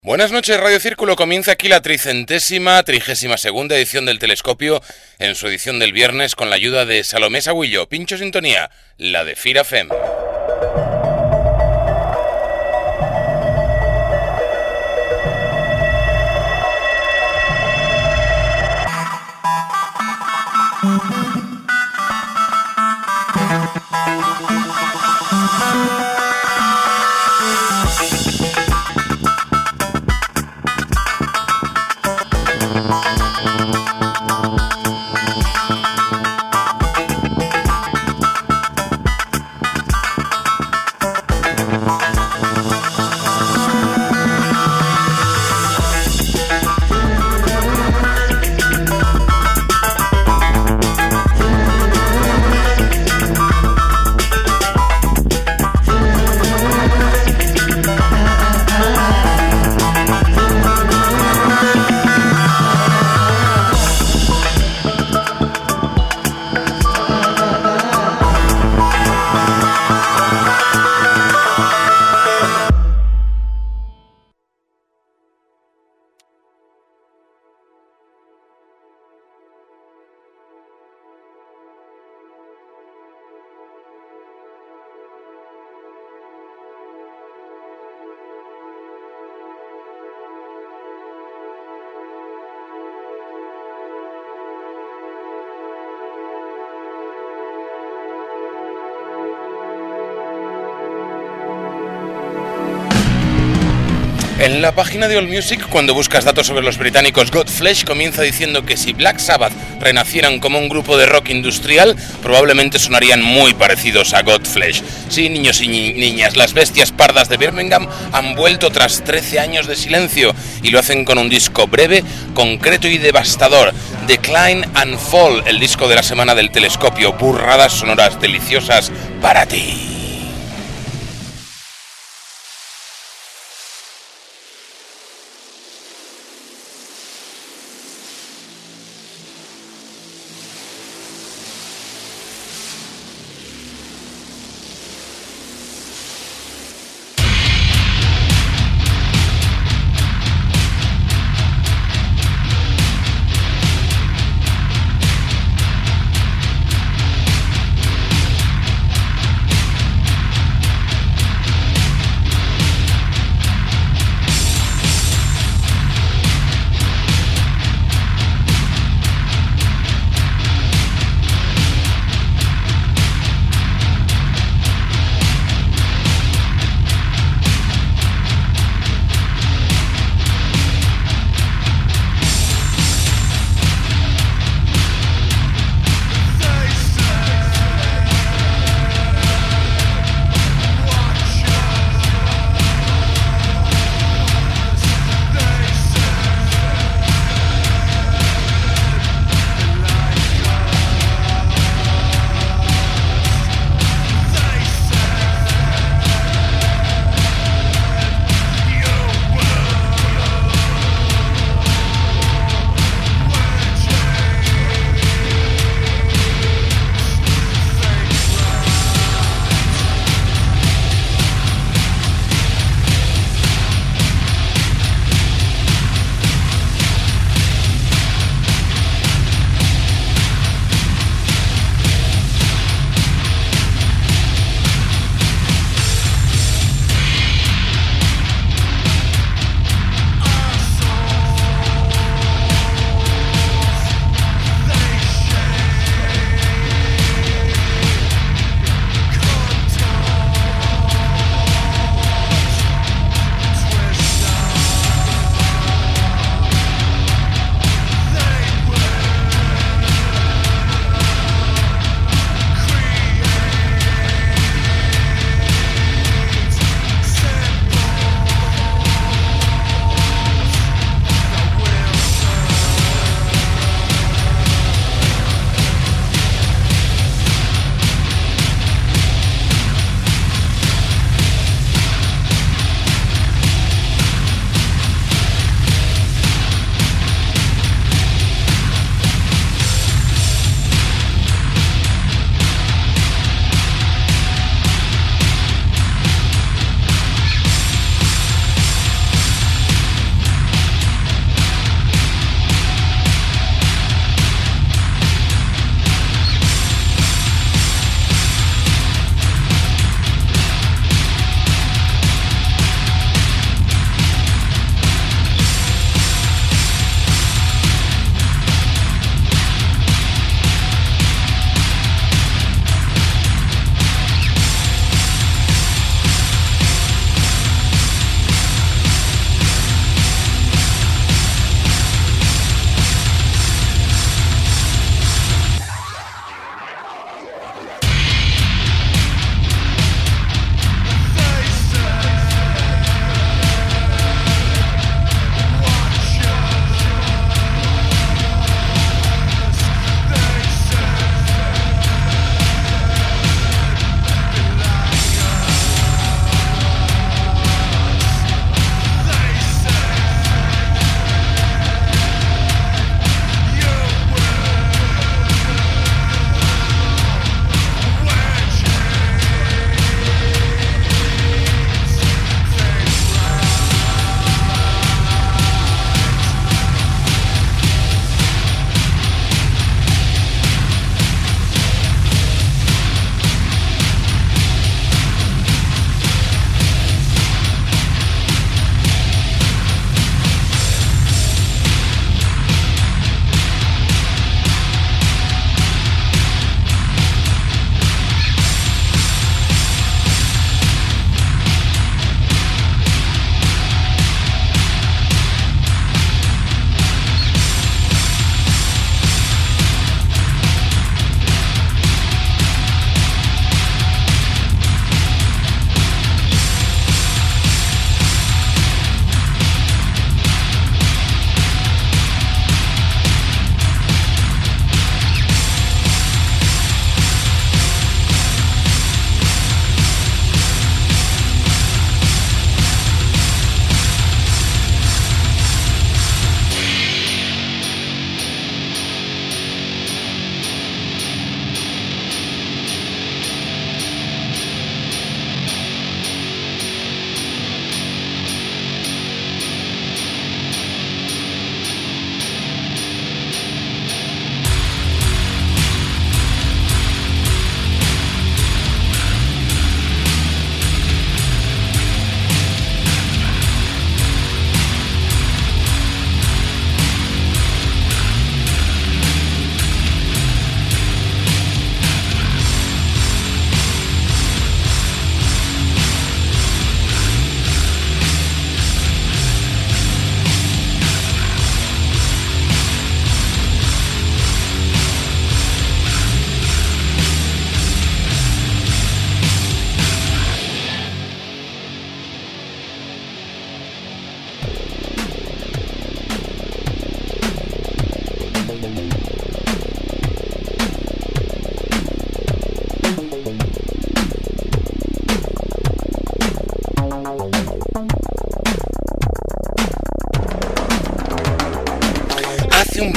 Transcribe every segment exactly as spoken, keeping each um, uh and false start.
Buenas noches, Radio Círculo. Comienza aquí la tricentésima, trigésima segunda edición del Telescopio, en su edición del viernes, con la ayuda de Salomé Sahuillo. Pincho sintonía, la de Fira F E M. En la página de AllMusic, cuando buscas datos sobre los británicos, Godflesh comienza diciendo que si Black Sabbath renacieran como un grupo de rock industrial, probablemente sonarían muy parecidos a Godflesh. Sí, niños y ni- niñas, las bestias pardas de Birmingham han vuelto tras trece años de silencio y lo hacen con un disco breve, concreto y devastador. Decline and Fall, el disco de la semana del Telescopio. Burradas sonoras deliciosas para ti.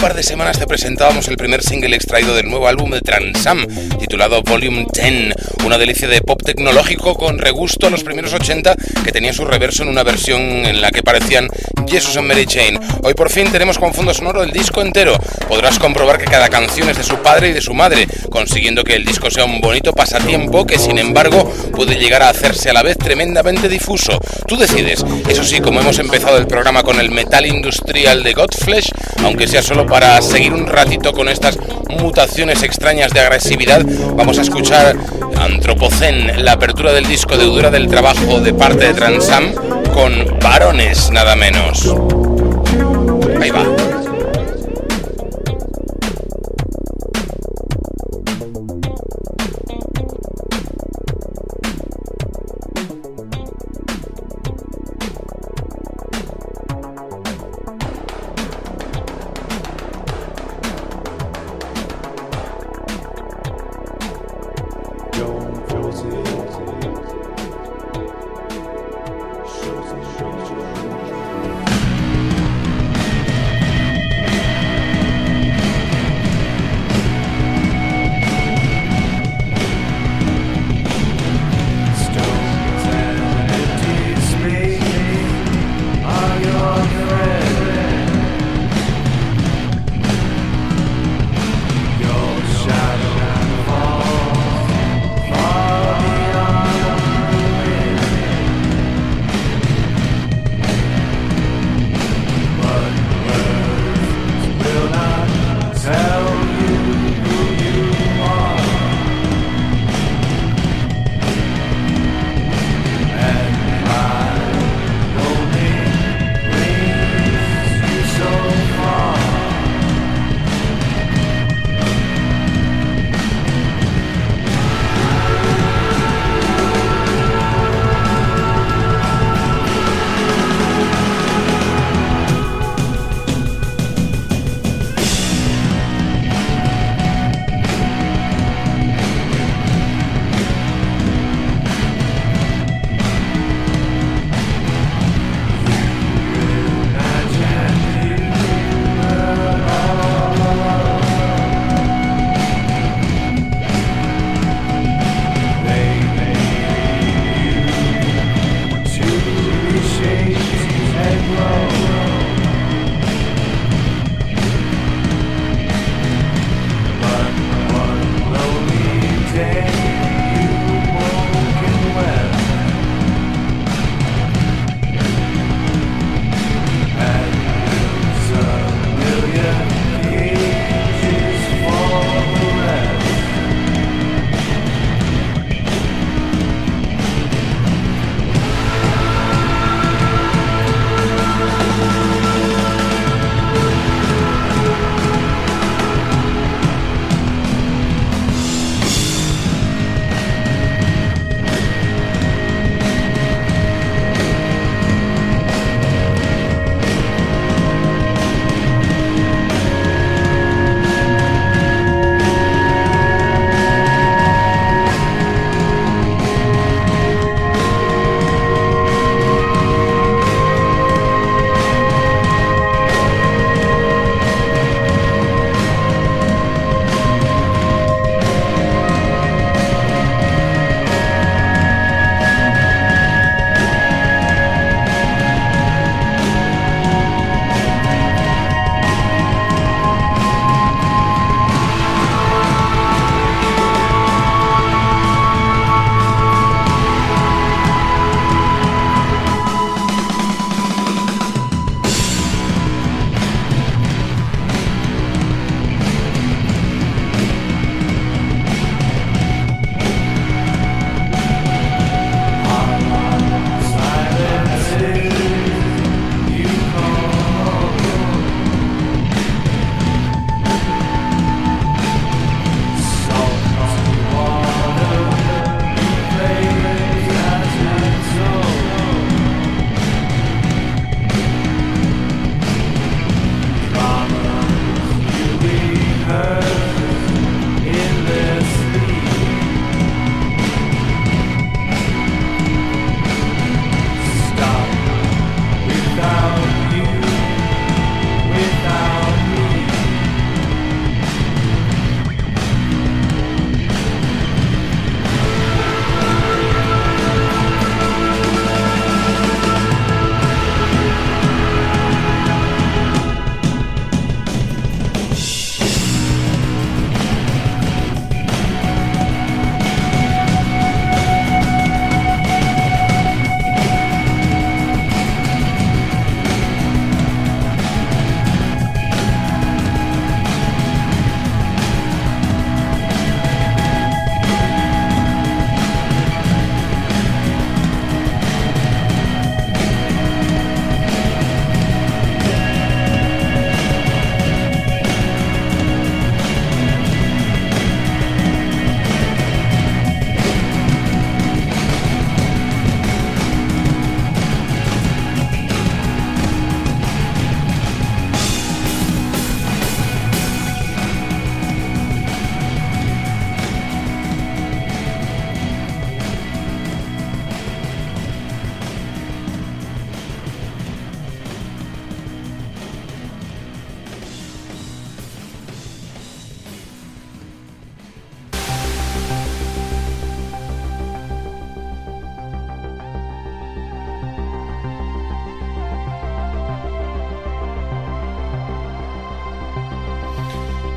par de semanas te presentábamos el primer single extraído del nuevo álbum de Transam, titulado Volume diez, una delicia de pop tecnológico con regusto a los primeros ochenta que tenía su reverso en una versión en la que parecían Jesus and Mary Chain. Hoy por fin tenemos con fondo sonoro el disco entero. Podrás comprobar que cada canción es de su padre y de su madre, consiguiendo que el disco sea un bonito pasatiempo que sin embargo puede llegar a hacerse a la vez tremendamente difuso. Tú decides. Eso sí, como hemos empezado el programa con el metal industrial de Godflesh, aunque sea solo para seguir un ratito con estas mutaciones extrañas de agresividad, vamos a escuchar Anthropocene, la apertura del disco Deudora del Trabajo de parte de Transam, con Varones nada menos. Ahí va.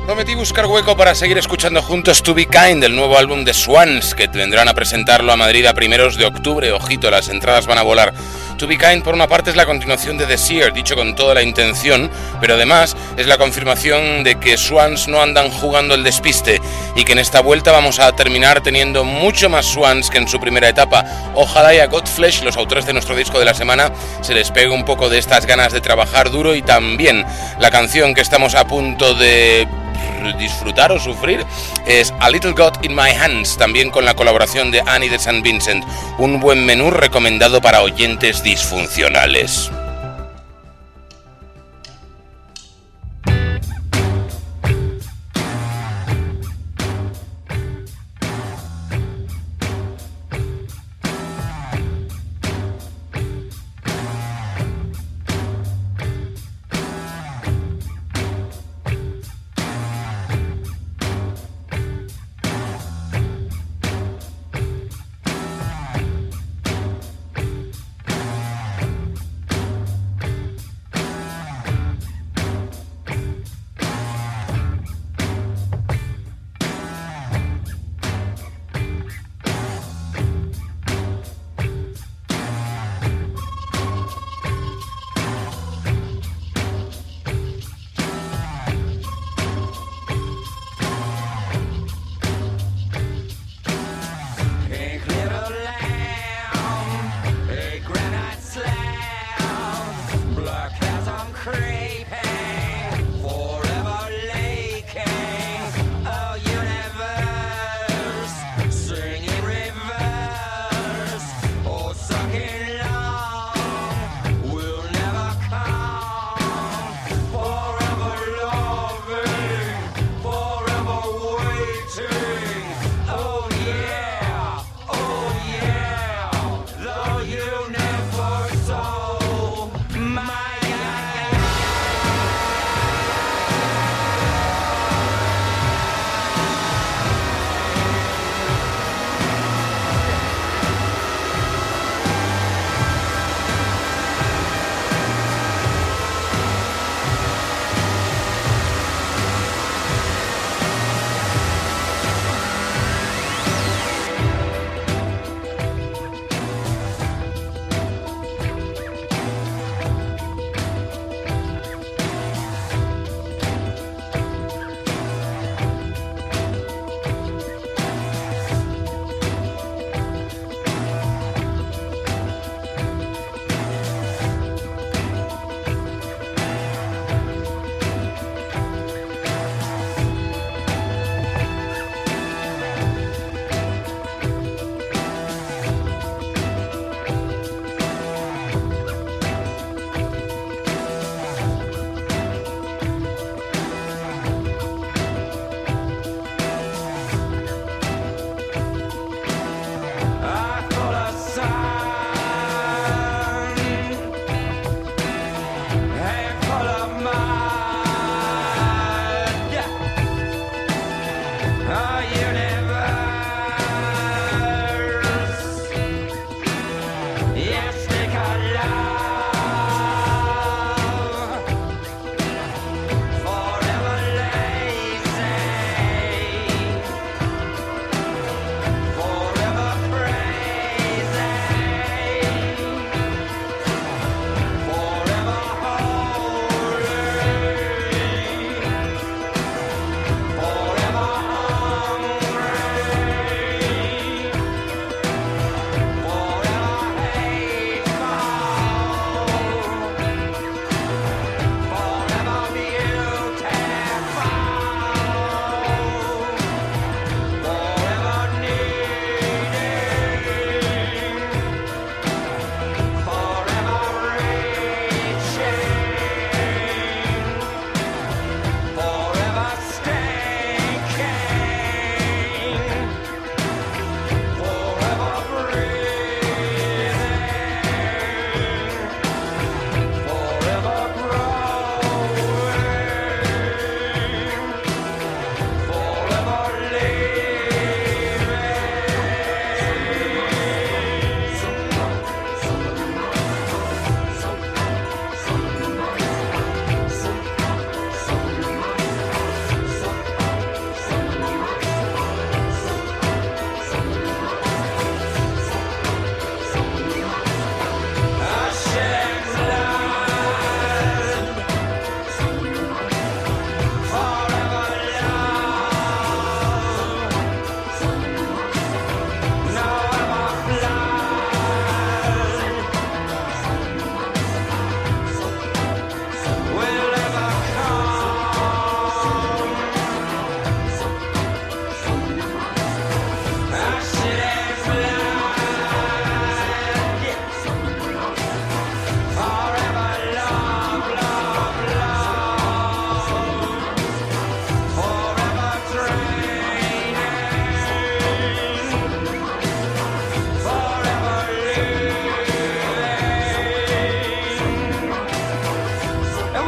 Prometí buscar hueco para seguir escuchando juntos To Be Kind, el nuevo álbum de Swans, que vendrán a presentarlo a Madrid a primeros de octubre. Ojito, las entradas van a volar. To Be Kind, por una parte, es la continuación de The Seer, dicho con toda la intención, pero además es la confirmación de que Swans no andan jugando el despiste y que en esta vuelta vamos a terminar teniendo mucho más Swans que en su primera etapa. Ojalá y a Godflesh, los autores de nuestro disco de la semana, se les pegue un poco de estas ganas de trabajar duro, y también la canción que estamos a punto de disfrutar o sufrir es A Little God in My Hands, también con la colaboración de Annie de Saint Vincent. Un buen menú recomendado para oyentes disfuncionales.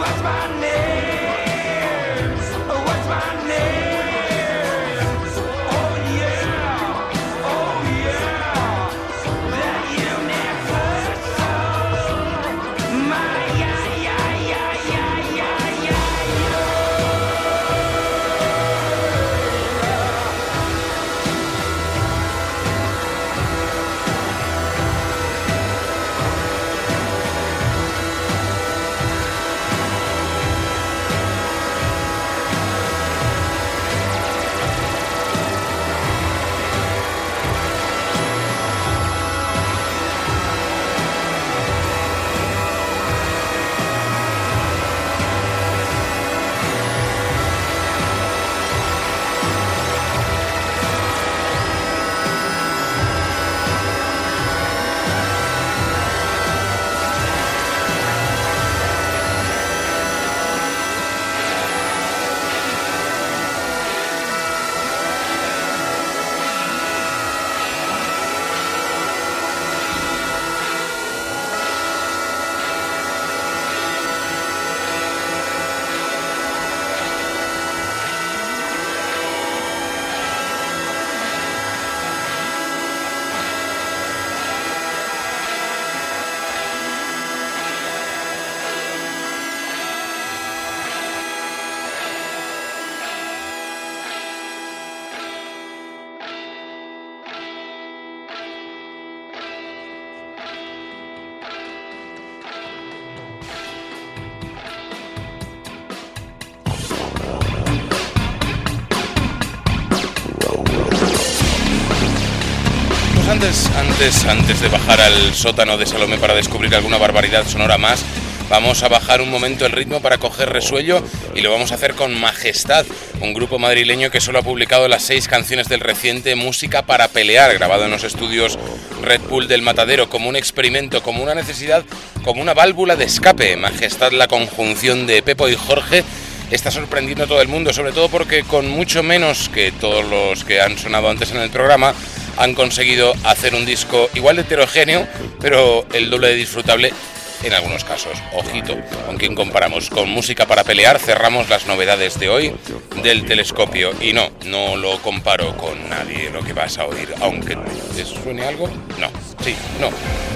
Antes, antes, antes de bajar al sótano de Salomé para descubrir alguna barbaridad sonora más, vamos a bajar un momento el ritmo para coger resuello y lo vamos a hacer con Majestad, un grupo madrileño que solo ha publicado las seis canciones del reciente Música para Pelear, grabado en los estudios Red Bull del Matadero, como un experimento, como una necesidad, como una válvula de escape. Majestad, la conjunción de Pepo y Jorge, está sorprendiendo a todo el mundo, sobre todo porque con mucho menos que todos los que han sonado antes en el programa, han conseguido hacer un disco igual de heterogéneo, pero el doble de disfrutable en algunos casos. Ojito, ¿con quién comparamos? Con Música para Pelear cerramos las novedades de hoy del Telescopio. Y no, no lo comparo con nadie lo que vas a oír, aunque te suene algo. No, sí, no.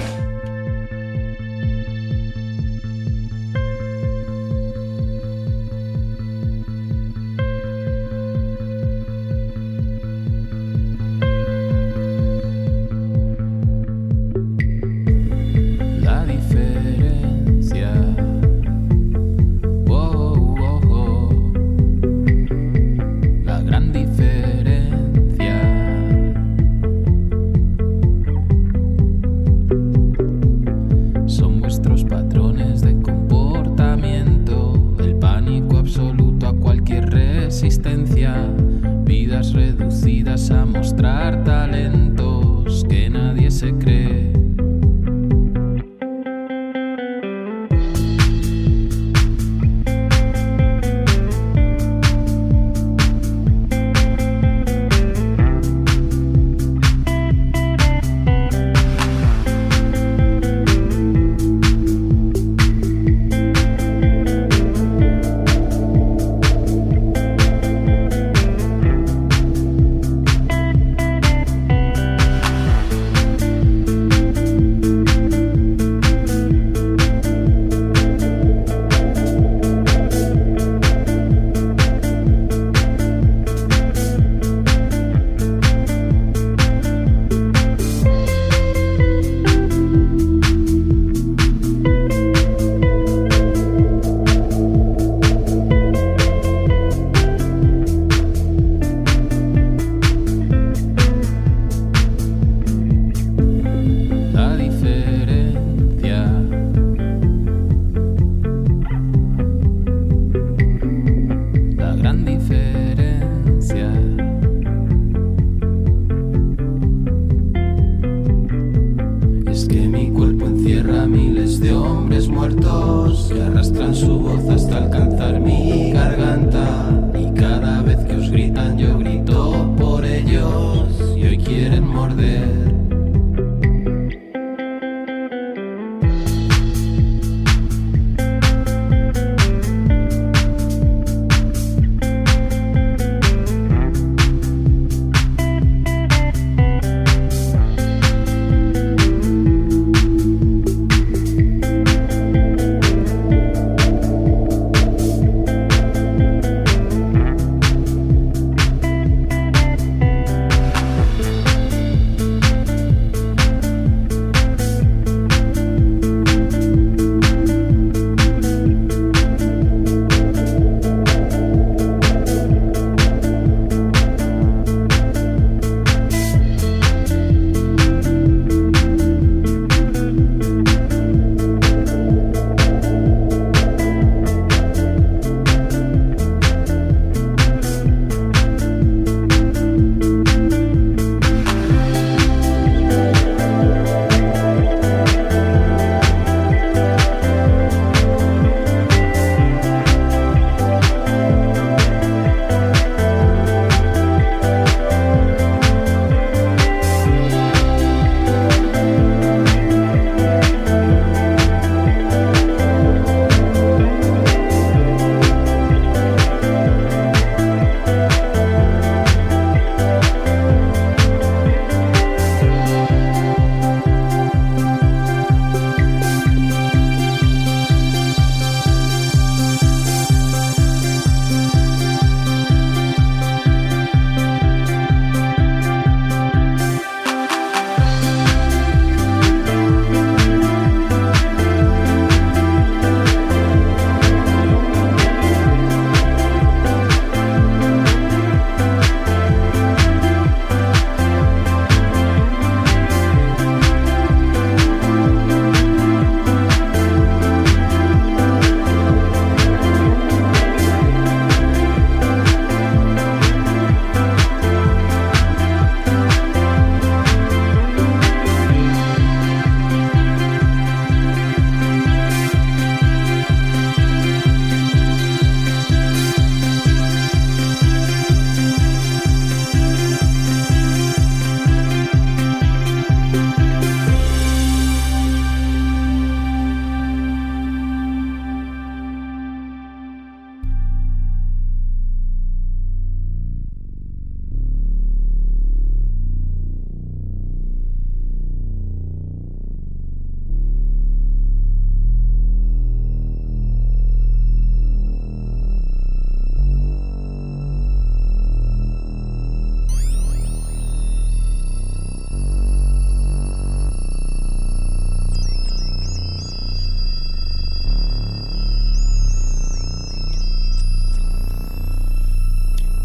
Vidas reducidas a mostrar talentos que nadie se cree.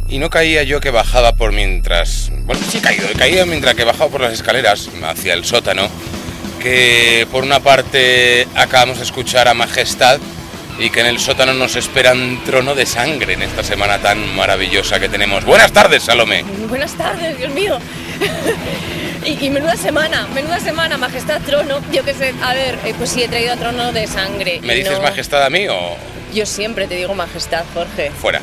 y no caía yo que bajaba por mientras... Bueno, sí he caído, he caído mientras que bajaba por las escaleras hacia el sótano, que por una parte acabamos de escuchar a Majestad y que en el sótano nos espera un trono de sangre en esta semana tan maravillosa que tenemos. Buenas tardes, Salomé. Buenas tardes, Dios mío. y, y menuda semana, menuda semana, Majestad, trono. Yo qué sé, a ver, eh, pues sí, he traído a trono de sangre. ¿Me dices no... Majestad a mí o...? Yo siempre te digo Majestad, Jorge. Fuera.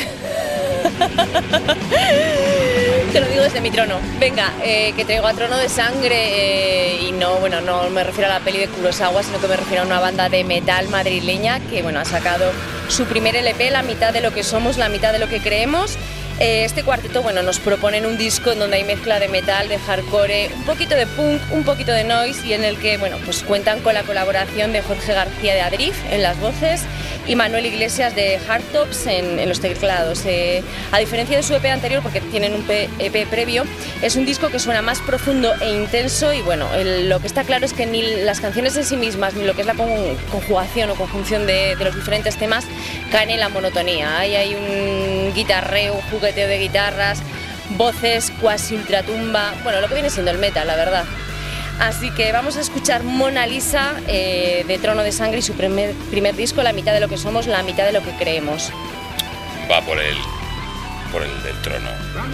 Te lo digo desde mi trono. Venga, eh, que traigo a trono de sangre eh, y no, bueno, no me refiero a la peli de Kurosawa, sino que me refiero a una banda de metal madrileña que, bueno, ha sacado su primer L P, La mitad de lo que somos, la mitad de lo que creemos. Eh, este cuarteto, bueno, nos proponen un disco en donde hay mezcla de metal, de hardcore, un poquito de punk, un poquito de noise y en el que, bueno, pues cuentan con la colaboración de Jorge García de Adrift en las voces y Manuel Iglesias de Hardtops en, en los teclados. Eh, a diferencia de su E P anterior, porque tienen un E P previo, es un disco que suena más profundo e intenso y, bueno, el, lo que está claro es que ni las canciones en sí mismas ni lo que es la conjugación o conjunción de, de los diferentes temas caen en la monotonía. Ahí hay un guitarreo, un juguete de guitarras, voces cuasi ultratumba, bueno, lo que viene siendo el metal, la verdad. Así que vamos a escuchar Mona Lisa eh, de Trono de Sangre y su primer, primer disco, La mitad de lo que somos, la mitad de lo que creemos. Va por el, por el del trono.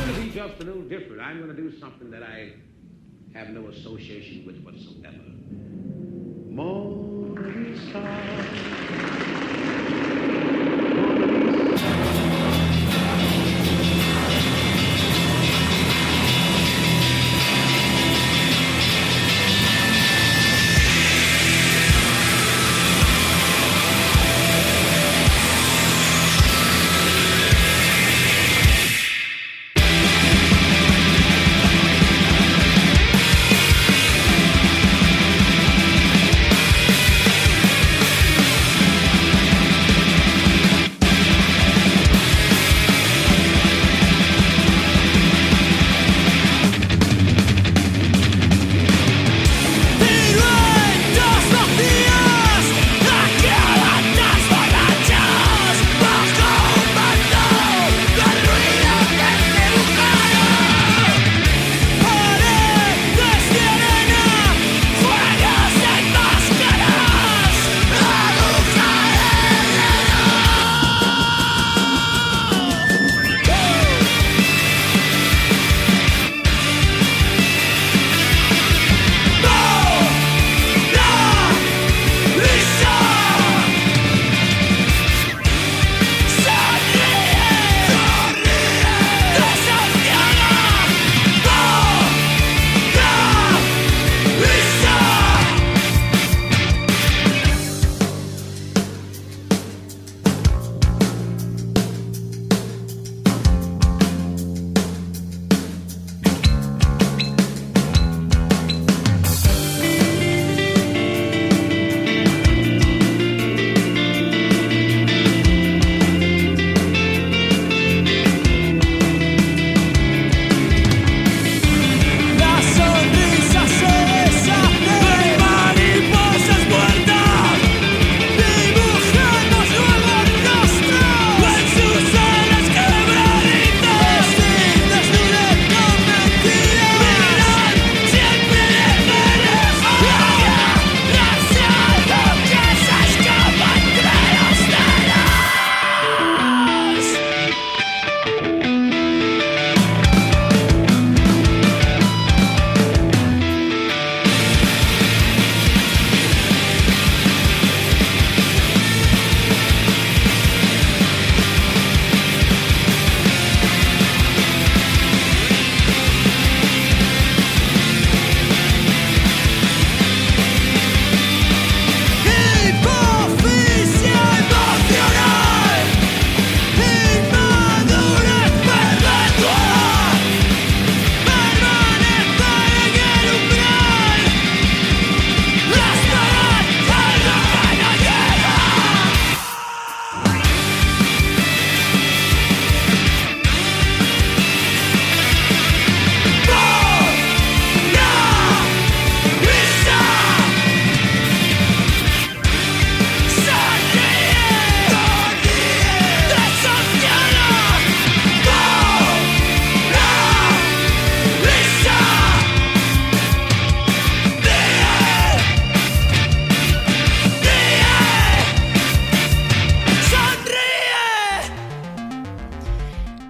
Mona Lisa.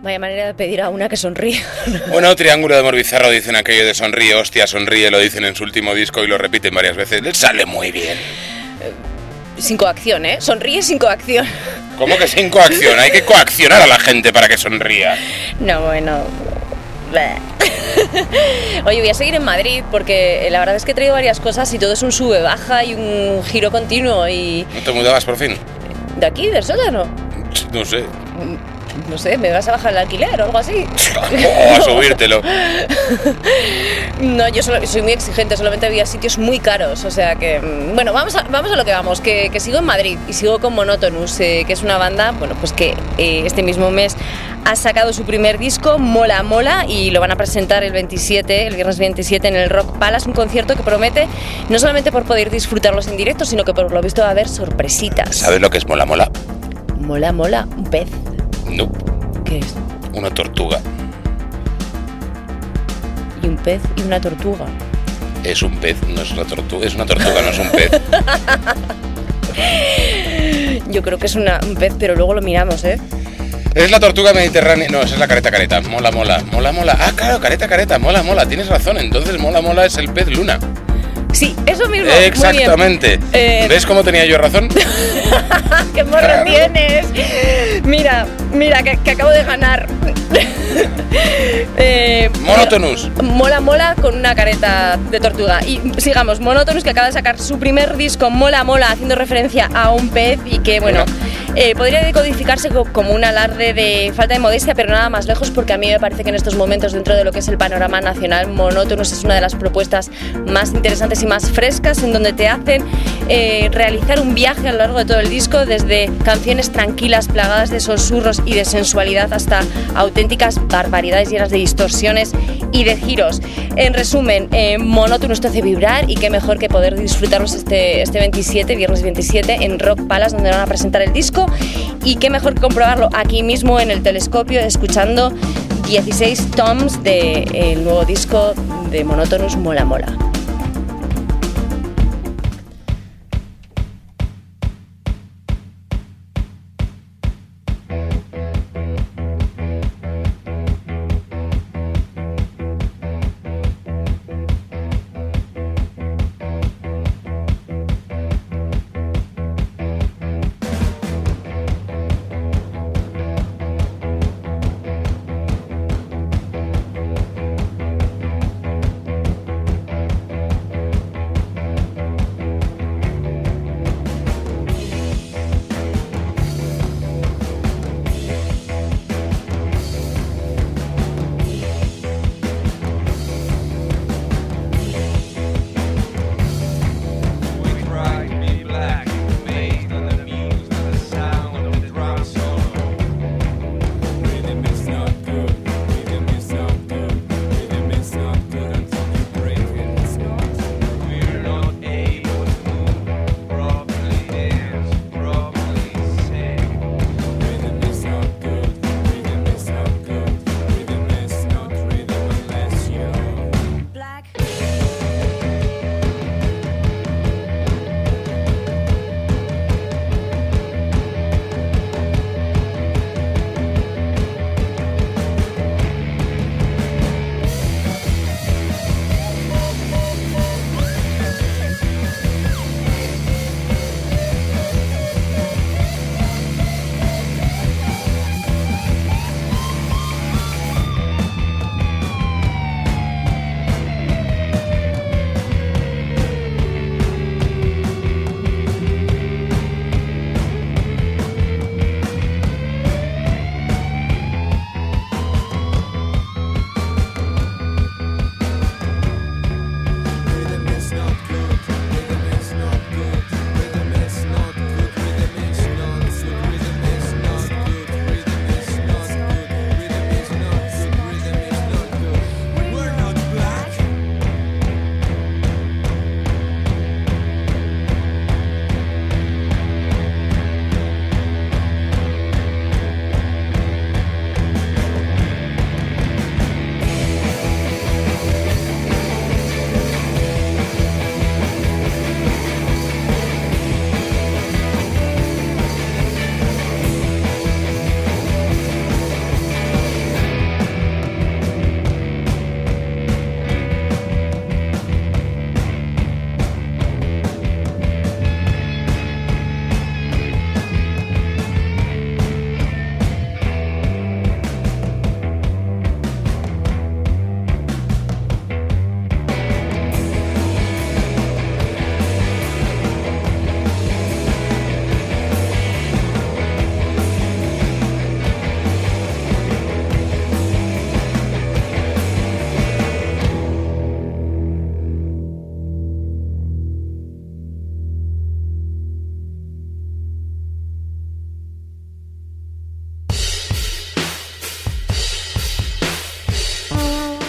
Vaya manera de pedir a una que sonríe. Bueno, Triángulo de Amor Bizarro dicen aquello de sonríe, hostia, sonríe, lo dicen en su último disco y lo repiten varias veces. Les sale muy bien. Sin coacción, ¿eh? Sonríe sin coacción. ¿Cómo que sin coacción? Hay que coaccionar a la gente para que sonría. No, bueno... Oye, voy a seguir en Madrid porque la verdad es que he traído varias cosas y todo es un sube-baja y un giro continuo y... ¿No te mudabas por fin? ¿De aquí, del sótano? No sé. No sé, ¿me vas a bajar el alquiler o algo así? O a subírtelo. No, yo solo, soy muy exigente, solamente había sitios muy caros, o sea que... Bueno, vamos a, vamos a lo que vamos, que, que sigo en Madrid y sigo con Monotonous, eh, que es una banda, bueno, pues que eh, este mismo mes ha sacado su primer disco, Mola Mola, y lo van a presentar el veintisiete, el viernes veintisiete en el Rock Palace, un concierto que promete no solamente por poder disfrutarlos en directo, sino que por lo visto va a haber sorpresitas. ¿Sabes lo que es Mola Mola? Mola Mola, un pez. No. ¿Qué es? Una tortuga. Y un pez y una tortuga. Es un pez, no es una tortuga. Es una tortuga, no es un pez. Yo creo que es una, un pez, pero luego lo miramos, ¿eh? Es la tortuga mediterránea. No, esa es la careta careta. Mola mola. Mola mola. Ah, claro, careta careta. Mola mola. Tienes razón. Entonces mola mola es el pez luna. Sí, eso mismo. Exactamente. Muy bien. Eh... ¿Ves cómo tenía yo razón? ¡Qué morro claro. tienes! Mira, mira, que, que acabo de ganar. eh, Monotonous. Mola Mola con una careta de tortuga. Y sigamos, Monotonous, que acaba de sacar su primer disco, Mola Mola, haciendo referencia a un pez y que, bueno, eh, podría decodificarse como un alarde de falta de modestia, pero nada más lejos, porque a mí me parece que en estos momentos, dentro de lo que es el panorama nacional, Monotonous es una de las propuestas más interesantes y más frescas, en donde te hacen eh, realizar un viaje a lo largo de todo el disco, desde canciones tranquilas, plagadas de susurros y de sensualidad, hasta auténticas barbaridades llenas de distorsiones y de giros. En resumen, eh, Monotonous te hace vibrar y qué mejor que poder disfrutarlos este, este veintisiete, viernes veintisiete, en Rock Palace, donde van a presentar el disco, y qué mejor que comprobarlo aquí mismo en el telescopio, escuchando dieciséis toms del nuevo disco de Monotonous, Mola Mola.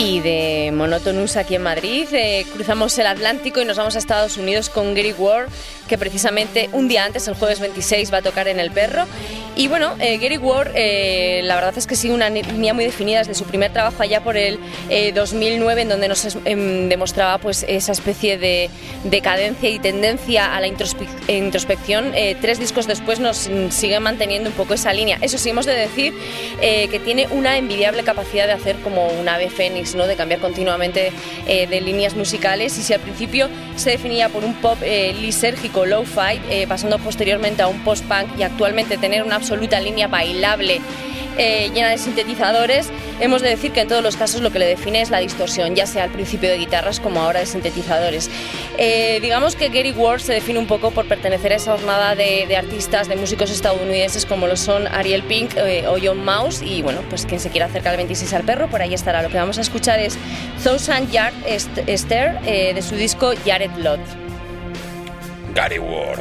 y de Monotonous aquí en Madrid. Eh, cruzamos el Atlántico y nos vamos a Estados Unidos con Gary Ward, que precisamente un día antes, el jueves veintiséis, va a tocar en El Perro. Y bueno, eh, Gary Ward, eh, la verdad es que sigue una línea muy definida desde su primer trabajo allá por el eh, dos mil nueve, en donde nos es, eh, demostraba pues esa especie de decadencia y tendencia a la introspe introspección. Eh, tres discos después nos sigue manteniendo un poco esa línea. Eso sí, hemos de decir eh, que tiene una envidiable capacidad de hacer como un ave fénix, ¿no? De cambiar continuamente eh, de líneas musicales. Y si al principio se definía por un pop eh, lisérgico, low-fi, eh, pasando posteriormente a un post-punk y actualmente tener una absoluta línea bailable eh, llena de sintetizadores, hemos de decir que en todos los casos lo que le define es la distorsión, ya sea al principio de guitarras como ahora de sintetizadores. Eh, digamos que Gary Ward se define un poco por pertenecer a esa jornada de, de artistas, de músicos estadounidenses como lo son Ariel Pink eh, o John Mouse, y bueno, pues quien se quiera acercar al veintiséis al Perro, por ahí estará. Lo que vamos a escuchar es Thousand Yard Stair eh, de su disco Jared Lot. Gary Ward.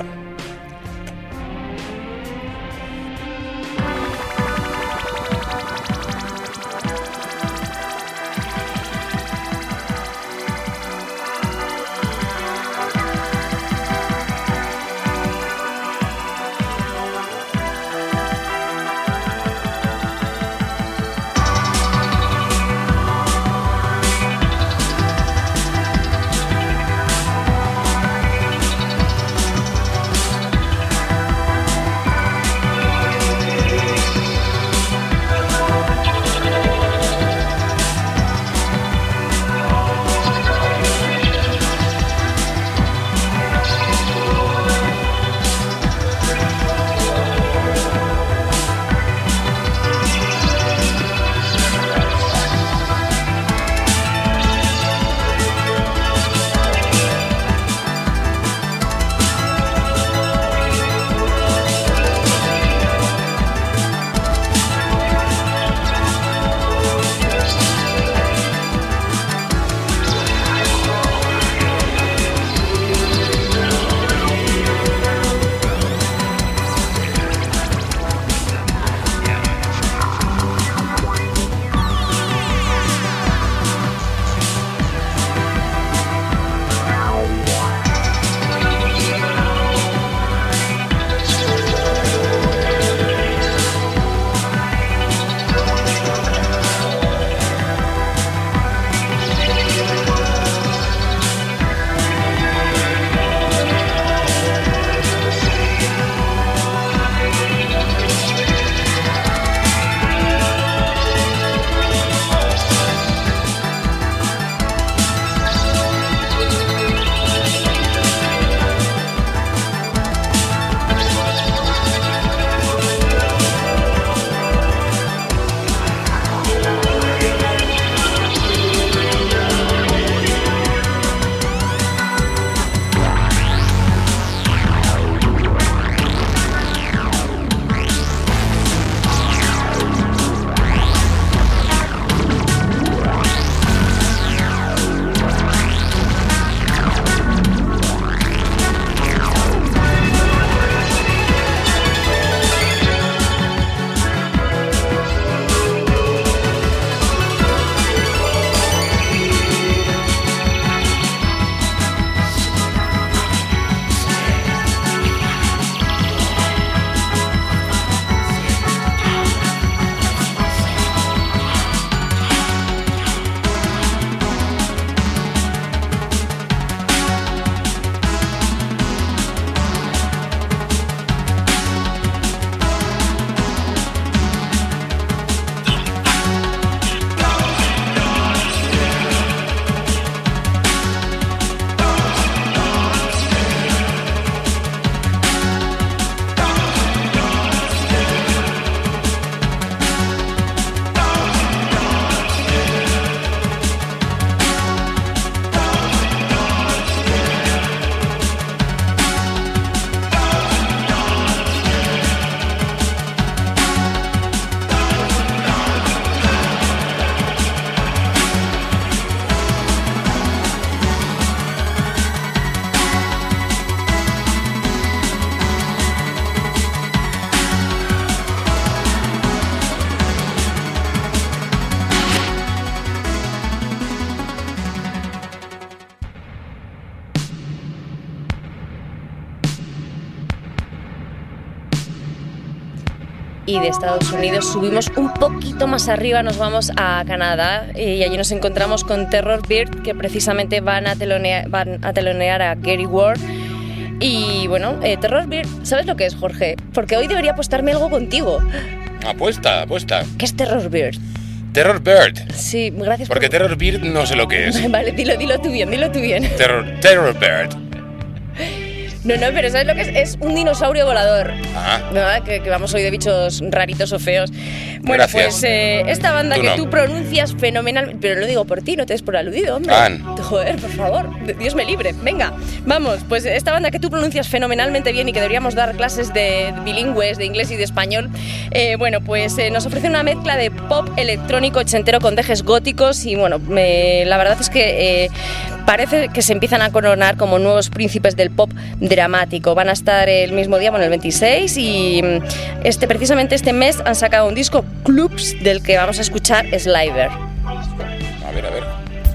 Y de Estados Unidos subimos un poquito más arriba, nos vamos a Canadá y allí nos encontramos con Terror Bird, que precisamente van a telonear, van a, telonear a Gary Ward. Y bueno, eh, Terror Bird, ¿sabes lo que es, Jorge? Porque hoy debería apostarme algo contigo. Apuesta, apuesta. ¿Qué es Terror Bird? Terror Bird. Sí, gracias. Porque por... Terror Bird no sé lo que es. Vale, dilo, dilo tú bien, dilo tú bien. Terror, Terror Bird. No, no, pero ¿sabes lo que es? Es un dinosaurio volador. Ah. ¿No? Que, que vamos hoy de bichos raritos o feos. Bueno, Gracias. pues eh, esta banda Tú que no. tú pronuncias fenomenal, pero lo digo por ti, no te des por aludido, hombre. An. Joder, por favor, Dios me libre. Venga, vamos, pues esta banda que tú pronuncias fenomenalmente bien y que deberíamos dar clases de bilingües, de inglés y de español, eh, bueno, pues eh, nos ofrece una mezcla de pop electrónico ochentero con dejes góticos y bueno, me, la verdad es que eh, parece que se empiezan a coronar como nuevos príncipes del pop dramático. Van a estar el mismo día, bueno, el veintiséis, y este, precisamente este mes han sacado un disco, Clubs, del que vamos a escuchar Sliver. A ver, a ver.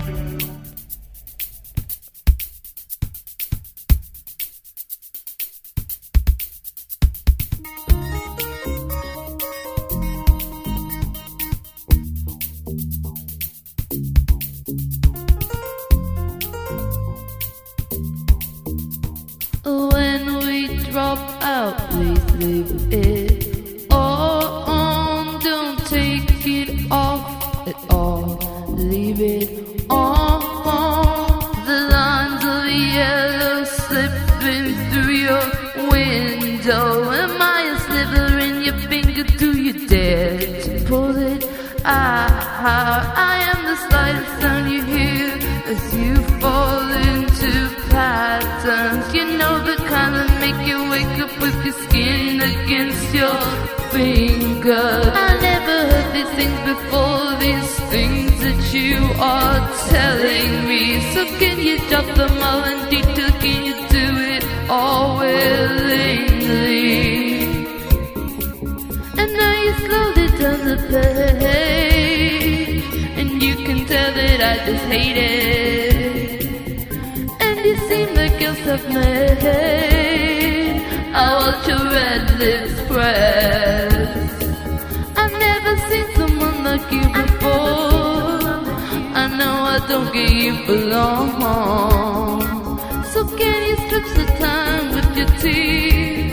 When we drop out, please leave it all on. Don't take it off at all. Leave it on. The lines of yellow slipping through your window. Am I a sliver in your finger? Do you dare to pull it out? I am the slightest sound you hear as you fall into patterns. You know the kind that make you wake up with your skin against your finger. I never heard these things before, these things that you are telling me. So can you drop them all in detail? Can you do it all willingly? And now you slowly turn the page, and you can tell that I just hate it. And you seem like you're self-made. I watch your red lips press. I've never seen someone like you before. I know I don't get you for long. So can you strip the time with your teeth?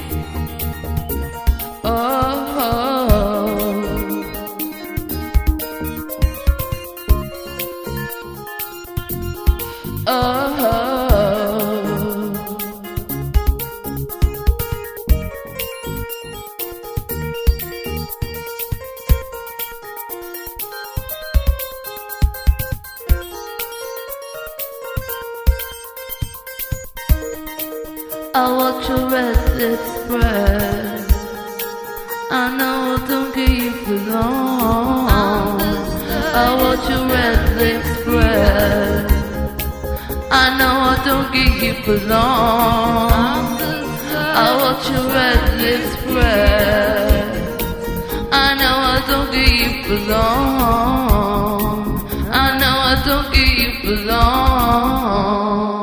Oh, oh. Oh, I watch your red lips spread. I know I don't get you for long. I watch your red lips spread. I know I don't get you for long. I watch your red lips spread. I know I don't get you for long. I know I don't get you for long.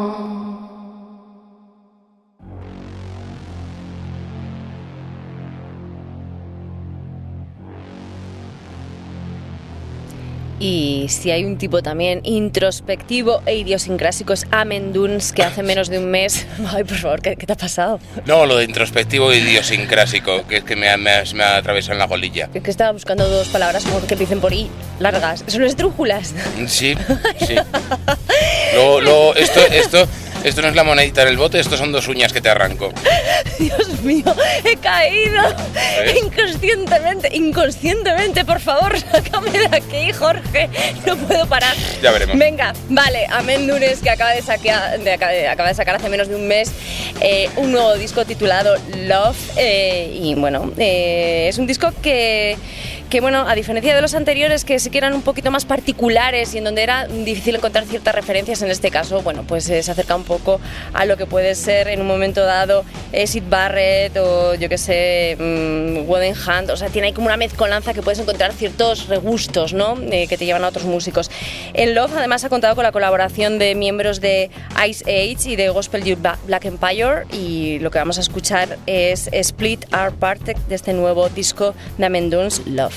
Y si hay un tipo también introspectivo e idiosincrásico es Amen Dunes, que hace menos de un mes... Ay, por favor, ¿qué, qué te ha pasado? No, lo de introspectivo e idiosincrásico, que es que me ha, me ha, me ha atravesado en la colilla. Es que estaba buscando dos palabras como que empiecen por I, largas. ¿Son esdrújulas? Sí, sí. Luego, luego esto, esto, esto no es la monedita del bote, estos son dos uñas que te arranco. Dios mío, he caído. ¿Ves? Inconscientemente, inconscientemente, por favor, sácame de aquí, Jorge. No puedo parar. Ya veremos. Venga, vale, Amen Dunes, que acaba de, saquear, de, acaba de sacar hace menos de un mes eh, un nuevo disco titulado Love. Eh, y bueno, eh, es un disco que... que bueno, a diferencia de los anteriores que sí que eran un poquito más particulares y en donde era difícil encontrar ciertas referencias, en este caso, bueno, pues eh, se acerca un poco a lo que puede ser en un momento dado eh, Syd Barrett o yo que sé, mmm, Wooden funk, o sea, tiene ahí como una mezcolanza que puedes encontrar ciertos regustos, ¿no? Eh, que te llevan a otros músicos. En Love además ha contado con la colaboración de miembros de Ice Age y de Gospel Youth Black Empire, y lo que vamos a escuchar es Split Our Parted de este nuevo disco de Amen Dunes, Love.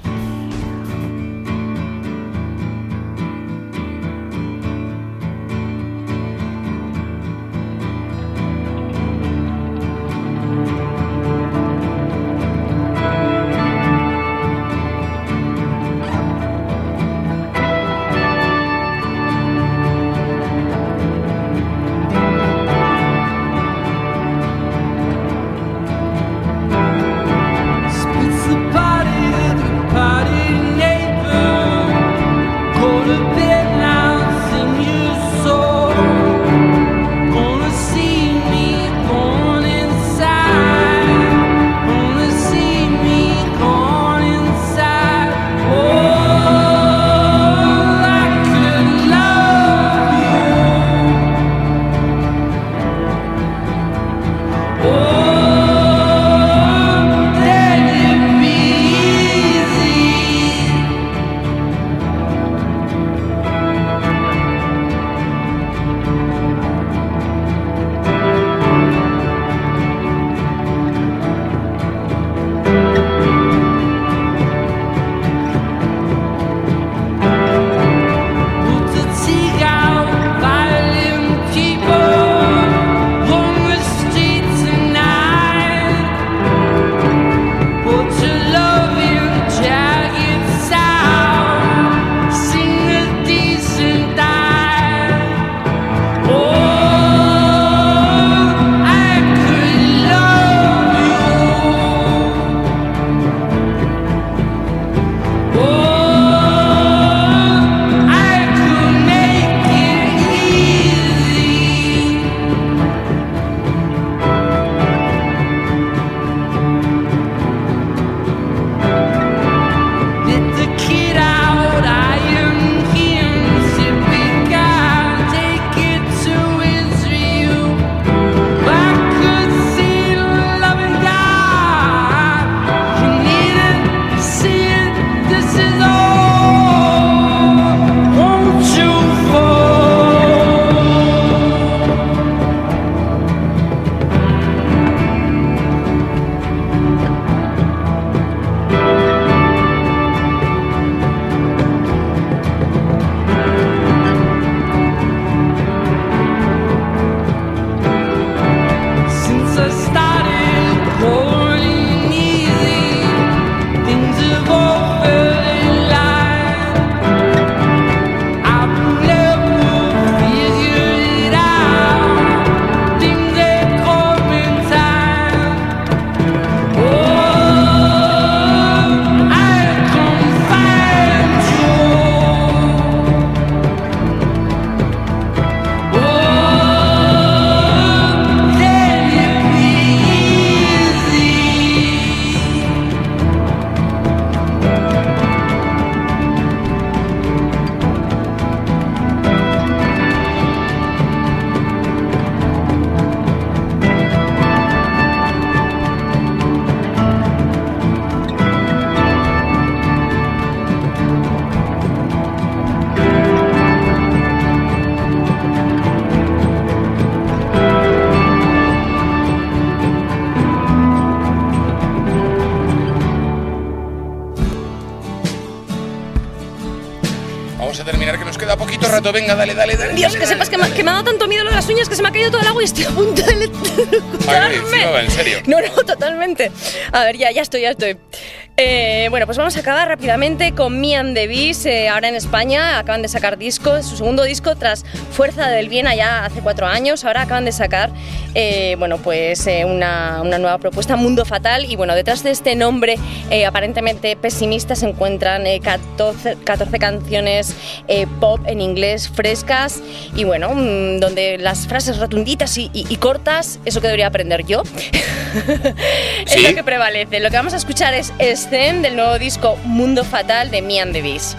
Rato, venga, dale, dale, dale. Dios, dale, que dale, sepas dale. Que, me, que me ha dado tanto miedo lo de las uñas que se me ha caído todo el agua y estoy a punto de electrocutarme. Ay, encima, en serio. No, no, totalmente. A ver, ya, ya estoy, ya estoy. Eh, bueno, pues vamos a acabar rápidamente con Me and the Bees. Eh, ahora en España acaban de sacar disco, su segundo disco tras Fuerza del Bien allá hace cuatro años. Ahora acaban de sacar, eh, bueno, pues eh, una, una nueva propuesta, Mundo Fatal. Y bueno, detrás de este nombre eh, aparentemente pesimista se encuentran eh, catorce, catorce canciones eh, pop en inglés frescas y bueno, mmm, donde las frases rotunditas y, y, y cortas, eso que debería aprender yo, es ¿Sí? lo que prevalece. Lo que vamos a escuchar es Scene del nuevo disco Mundo Fatal de Me and the Bees.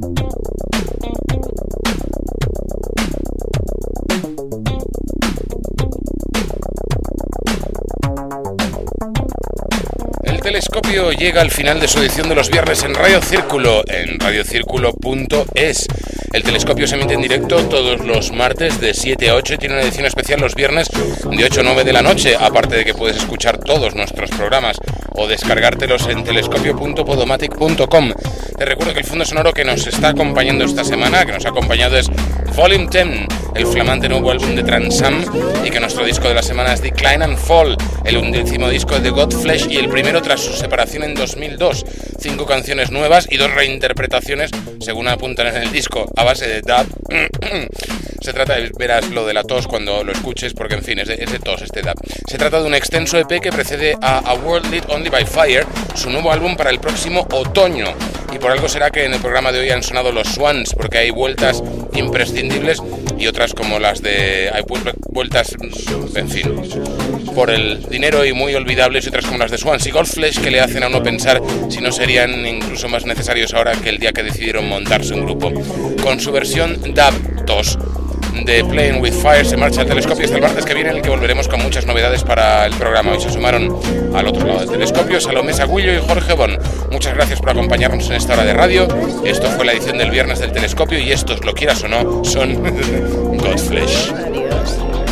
El telescopio llega al final de su edición de los viernes en Radio Círculo, en radio círculo punto es. El telescopio se emite en directo todos los martes de siete a ocho y tiene una edición especial los viernes de ocho a nueve de la noche, aparte de que puedes escuchar todos nuestros programas o descargártelos en telescopio punto podomatic punto com. Te recuerdo que el fondo sonoro que nos está acompañando esta semana, que nos ha acompañado, es Volume diez, el flamante nuevo álbum de Transam, y que nuestro disco de la semana es Decline and Fall, el undécimo disco de Godflesh y el primero tras su separación en dos mil dos. Cinco canciones nuevas y dos reinterpretaciones, según apuntan en el disco, a base de dub. Se trata de, verás lo de la tos cuando lo escuches, porque en fin, es de, es de tos este dub. Se trata de un extenso E P que precede a A World Lit Only by Fire, su nuevo álbum para el próximo otoño. Y por algo será que en el programa de hoy han sonado los Swans, porque hay vueltas imprescindibles y otras como las de... hay vueltas, en fin, por el dinero y muy olvidables, y otras como las de Swans y Godflesh, que le hacen a uno pensar si no serían incluso más necesarios ahora que el día que decidieron montarse un grupo. Con su versión Dub dos de Playing with Fire se marcha al telescopio hasta el martes que viene, en el que volveremos con muchas novedades para el programa. Hoy se sumaron al otro lado del telescopio Salomé Sagüillo y Jorge Bon. Muchas gracias por acompañarnos en esta hora de radio. Esto fue la edición del viernes del telescopio y estos, lo quieras o no, son Godflesh. Adiós.